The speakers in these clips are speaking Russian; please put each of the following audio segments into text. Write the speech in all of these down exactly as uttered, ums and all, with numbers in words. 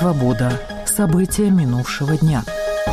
Свобода. События минувшего дня.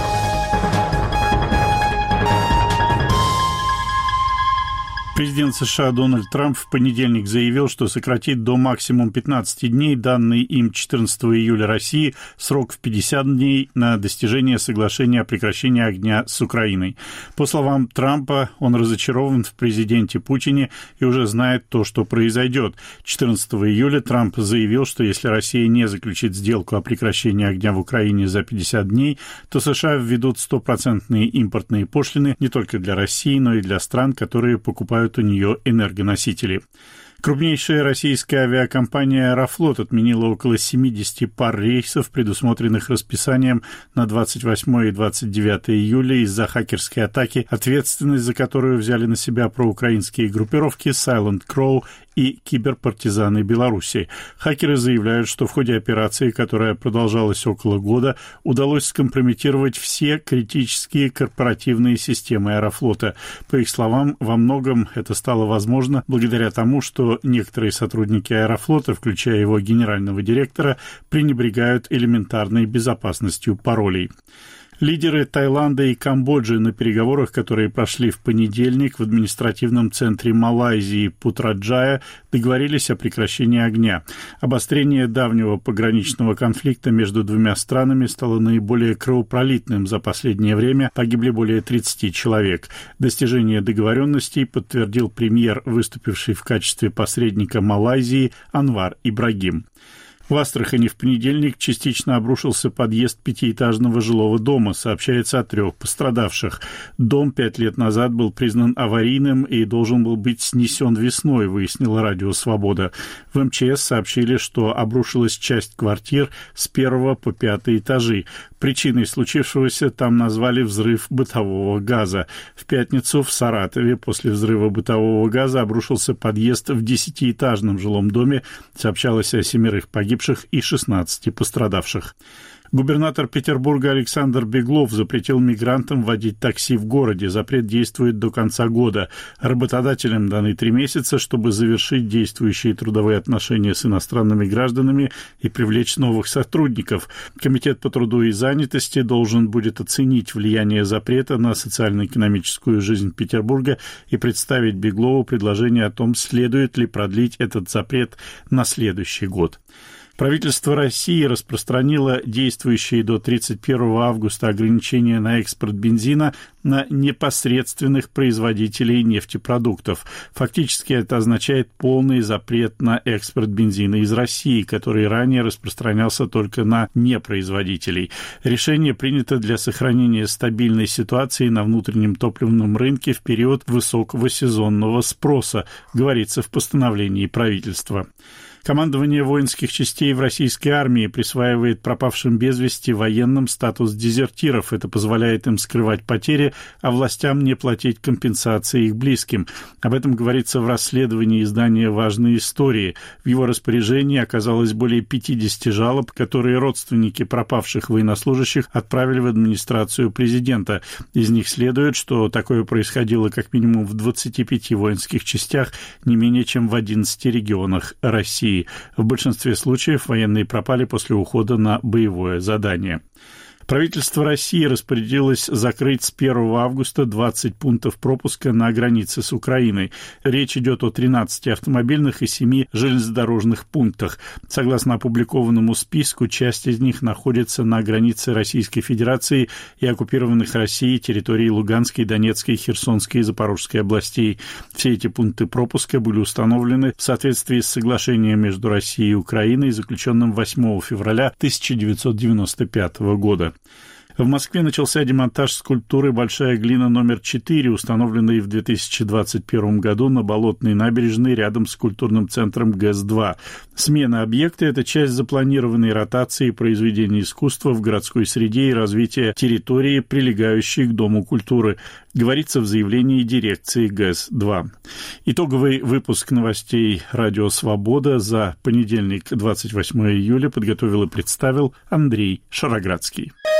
Президент США Дональд Трамп в понедельник заявил, что сократит до максимум пятнадцати дней данный им четырнадцатого июля России срок в пятьдесят дней на достижение соглашения о прекращении огня с Украиной. По словам Трампа, он разочарован в президенте Путине и уже знает то, что произойдет. четырнадцатого июля Трамп заявил, что если Россия не заключит сделку о прекращении огня в Украине за пятьдесят дней, то США введут стопроцентные импортные пошлины не только для России, но и для стран, которые покупают у нее энергоносители. Крупнейшая российская авиакомпания «Аэрофлот» отменила около семидесяти пар рейсов, предусмотренных расписанием на двадцать восьмое и двадцать девятое июля из-за хакерской атаки, ответственность за которую взяли на себя проукраинские группировки Silent Crow и киберпартизаны Беларуси. Хакеры заявляют, что в ходе операции, которая продолжалась около года, удалось скомпрометировать все критические корпоративные системы «Аэрофлота». По их словам, во многом это стало возможно благодаря тому, что некоторые сотрудники «Аэрофлота», включая его генерального директора, пренебрегают элементарной безопасностью паролей. Лидеры Таиланда и Камбоджи на переговорах, которые прошли в понедельник в административном центре Малайзии Путраджая, договорились о прекращении огня. Обострение давнего пограничного конфликта между двумя странами стало наиболее кровопролитным за последнее время, погибли более тридцати человек. Достижение договоренностей подтвердил премьер, выступивший в качестве посредника Малайзии, Анвар Ибрагим. В Астрахани в понедельник частично обрушился подъезд пятиэтажного жилого дома, сообщается о трех пострадавших. Дом пять лет назад был признан аварийным и должен был быть снесен весной, выяснило Радио Свобода. В эм че эс сообщили, что обрушилась часть квартир с первого по пятый этажи. Причиной случившегося там назвали взрыв бытового газа. В пятницу в Саратове после взрыва бытового газа обрушился подъезд в десятиэтажном жилом доме, сообщалось о семерых погибших и шестнадцати пострадавших. Губернатор Петербурга Александр Беглов запретил мигрантам водить такси в городе. Запрет действует до конца года. Работодателям даны три месяца, чтобы завершить действующие трудовые отношения с иностранными гражданами и привлечь новых сотрудников. Комитет по труду и занятости должен будет оценить влияние запрета на социально-экономическую жизнь Петербурга и представить Беглову предложение о том, следует ли продлить этот запрет на следующий год. Правительство России распространило действующие до тридцать первого августа ограничения на экспорт бензина на непосредственных производителей нефтепродуктов. Фактически это означает полный запрет на экспорт бензина из России, который ранее распространялся только на непроизводителей. Решение принято для сохранения стабильной ситуации на внутреннем топливном рынке в период высокого сезонного спроса, говорится в постановлении правительства. Командование воинских частей в российской армии присваивает пропавшим без вести военным статус дезертиров. Это позволяет им скрывать потери, а властям не платить компенсации их близким. Об этом говорится в расследовании издания «Важные истории». В его распоряжении оказалось более пятидесяти жалоб, которые родственники пропавших военнослужащих отправили в администрацию президента. Из них следует, что такое происходило как минимум в двадцати пяти воинских частях, не менее чем в одиннадцати регионах России. В большинстве случаев военные пропали после ухода на боевое задание. Правительство России распорядилось закрыть с первого августа двадцать пунктов пропуска на границе с Украиной. Речь идет о тринадцати автомобильных и семи железнодорожных пунктах. Согласно опубликованному списку, часть из них находится на границе Российской Федерации и оккупированных Россией территорий Луганской, Донецкой, Херсонской и Запорожской областей. Все эти пункты пропуска были установлены в соответствии с соглашением между Россией и Украиной, заключенным восьмого февраля тысяча девятьсот девяносто пятого года. В Москве начался демонтаж скульптуры «Большая глина» номер четыре, установленной в две тысячи двадцать первом году на Болотной набережной рядом с культурным центром ГЭС два. Смена объекта – это часть запланированной ротации произведений искусства в городской среде и развития территории, прилегающей к Дому культуры, говорится в заявлении дирекции ГЭС два. Итоговый выпуск новостей «Радио Свобода» за понедельник, двадцать восьмое июля, подготовил и представил Андрей Шароградский.